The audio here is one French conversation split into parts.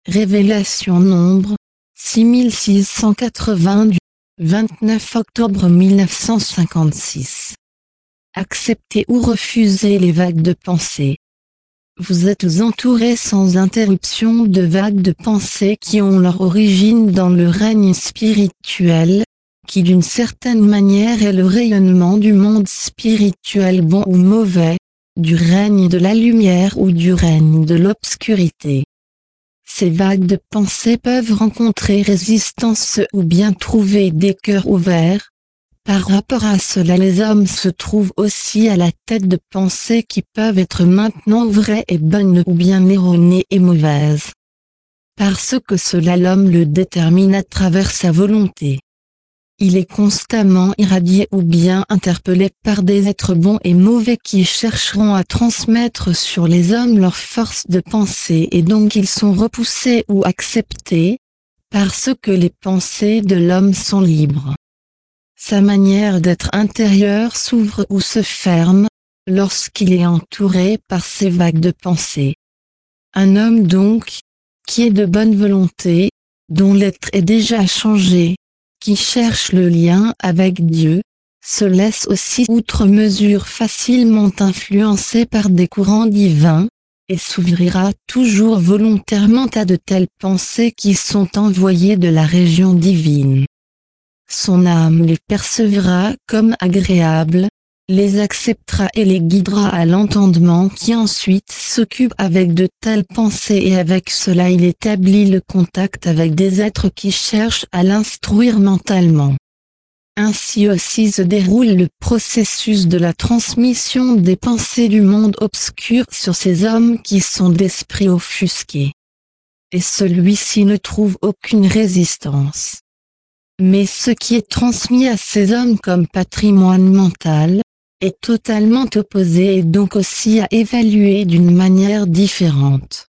Révélation Nombre 6680 du 29 octobre 1956. Accepter ou refuser les vagues de pensée. Vous êtes entourés sans interruption de vagues de pensée qui ont leur origine dans le règne spirituel, qui d'une certaine manière est le rayonnement du monde spirituel bon ou mauvais, du règne de la lumière ou du règne de l'obscurité. Ces vagues de pensée peuvent rencontrer résistance ou bien trouver des cœurs ouverts. Par rapport à cela, les hommes se trouvent aussi à la tête de pensées qui peuvent être maintenant vraies et bonnes ou bien erronées et mauvaises. Parce que cela l'homme le détermine à travers sa volonté. Il est constamment irradié ou bien interpellé par des êtres bons et mauvais qui chercheront à transmettre sur les hommes leur force de pensée et donc ils sont repoussés ou acceptés, parce que les pensées de l'homme sont libres. Sa manière d'être intérieure s'ouvre ou se ferme, lorsqu'il est entouré par ces vagues de pensée. Un homme donc, qui est de bonne volonté, dont l'être est déjà changé, qui cherche le lien avec Dieu, se laisse aussi outre mesure facilement influencer par des courants divins, et s'ouvrira toujours volontairement à de telles pensées qui sont envoyées de la région divine. Son âme les percevra comme agréables, les acceptera et les guidera à l'entendement qui ensuite s'occupe avec de telles pensées et avec cela il établit le contact avec des êtres qui cherchent à l'instruire mentalement. Ainsi aussi se déroule le processus de la transmission des pensées du monde obscur sur ces hommes qui sont d'esprit offusqué. Et celui-ci ne trouve aucune résistance. Mais ce qui est transmis à ces hommes comme patrimoine mental, est totalement opposé et donc aussi à évaluer d'une manière différente.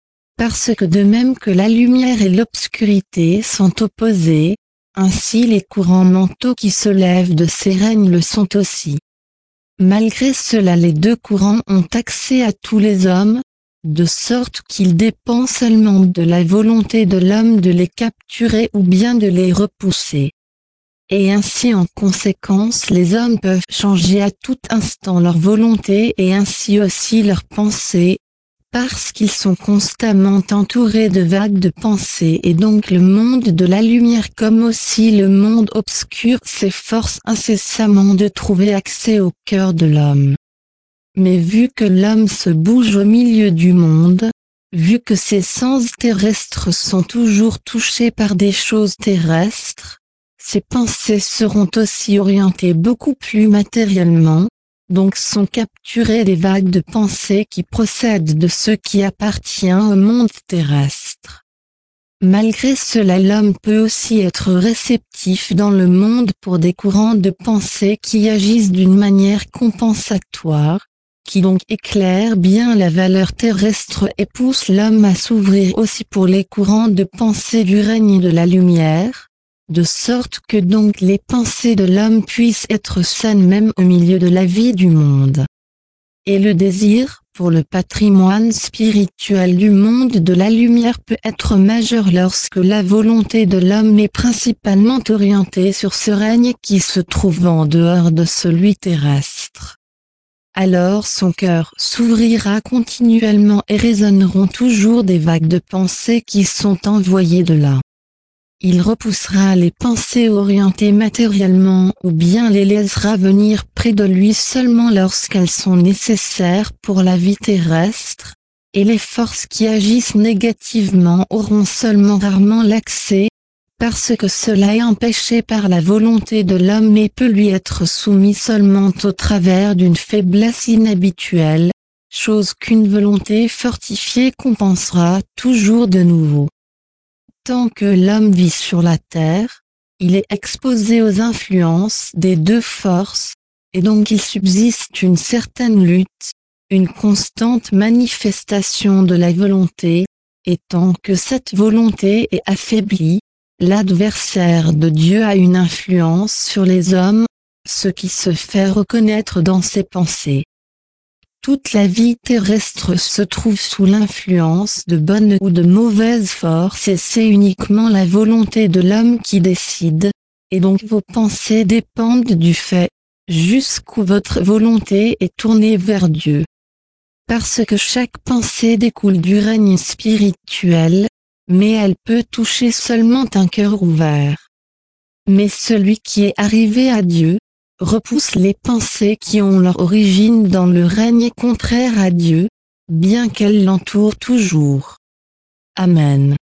Parce que de même que la lumière et l'obscurité sont opposés, ainsi les courants mentaux qui se lèvent de ces règnes le sont aussi. Malgré cela les deux courants ont accès à tous les hommes, de sorte qu'il dépend seulement de la volonté de l'homme de les capturer ou bien de les repousser. Et ainsi en conséquence les hommes peuvent changer à tout instant leur volonté et ainsi aussi leurs pensées, parce qu'ils sont constamment entourés de vagues de pensée et donc le monde de la lumière comme aussi le monde obscur s'efforce incessamment de trouver accès au cœur de l'homme. Mais vu que l'homme se bouge au milieu du monde, vu que ses sens terrestres sont toujours touchés par des choses terrestres, ses pensées seront aussi orientées beaucoup plus matériellement, donc sont capturées des vagues de pensée qui procèdent de ce qui appartient au monde terrestre. Malgré cela l'homme peut aussi être réceptif dans le monde pour des courants de pensée qui agissent d'une manière compensatoire, qui donc éclairent bien la valeur terrestre et poussent l'homme à s'ouvrir aussi pour les courants de pensée du règne de la lumière, de sorte que donc les pensées de l'homme puissent être saines même au milieu de la vie du monde. Et le désir, pour le patrimoine spirituel du monde de la lumière peut être majeur lorsque la volonté de l'homme est principalement orientée sur ce règne qui se trouve en dehors de celui terrestre. Alors son cœur s'ouvrira continuellement et résonneront toujours des vagues de pensées qui sont envoyées de là. Il repoussera les pensées orientées matériellement ou bien les laissera venir près de lui seulement lorsqu'elles sont nécessaires pour la vie terrestre, et les forces qui agissent négativement auront seulement rarement l'accès, parce que cela est empêché par la volonté de l'homme et peut lui être soumis seulement au travers d'une faiblesse inhabituelle, chose qu'une volonté fortifiée compensera toujours de nouveau. Tant que l'homme vit sur la terre, il est exposé aux influences des deux forces, et donc il subsiste une certaine lutte, une constante manifestation de la volonté, et tant que cette volonté est affaiblie, l'adversaire de Dieu a une influence sur les hommes, ce qui se fait reconnaître dans ses pensées. Toute la vie terrestre se trouve sous l'influence de bonnes ou de mauvaises forces et c'est uniquement la volonté de l'homme qui décide, et donc vos pensées dépendent du fait, jusqu'où votre volonté est tournée vers Dieu. Parce que chaque pensée découle du règne spirituel, mais elle peut toucher seulement un cœur ouvert. Mais celui qui est arrivé à Dieu, repousse les pensées qui ont leur origine dans le règne contraire à Dieu, bien qu'elles l'entourent toujours. Amen.